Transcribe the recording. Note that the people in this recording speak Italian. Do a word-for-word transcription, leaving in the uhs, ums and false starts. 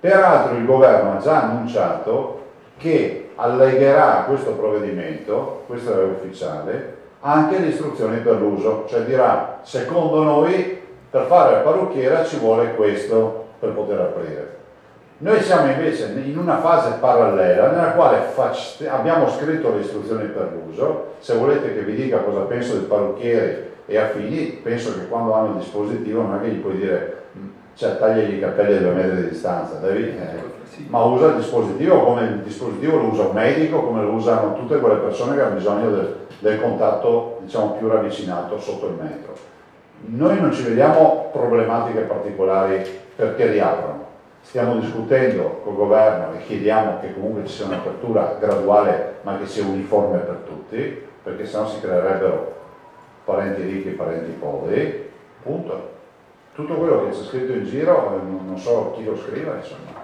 Peraltro il governo ha già annunciato che allegherà a questo provvedimento, questo è ufficiale, anche le istruzioni per l'uso, cioè dirà, secondo noi per fare la parrucchiera ci vuole questo per poter aprire. Noi siamo invece in una fase parallela nella quale abbiamo scritto le istruzioni per l'uso. Se volete che vi dica cosa penso del parrucchiere e affini, penso che quando hanno il dispositivo non è che gli puoi dire, cioè tagli i capelli a due metri di distanza, devi, eh, ma usa il dispositivo come il dispositivo lo usa un medico, come lo usano tutte quelle persone che hanno bisogno del, del contatto, diciamo, più ravvicinato sotto il metro. Noi non ci vediamo problematiche particolari perché riaprono. Stiamo discutendo col governo e chiediamo che comunque ci sia un'apertura graduale ma che sia uniforme per tutti, perché sennò si creerebbero parenti ricchi e parenti poveri, punto. Tutto quello che c'è scritto in giro, non so chi lo scriva, insomma.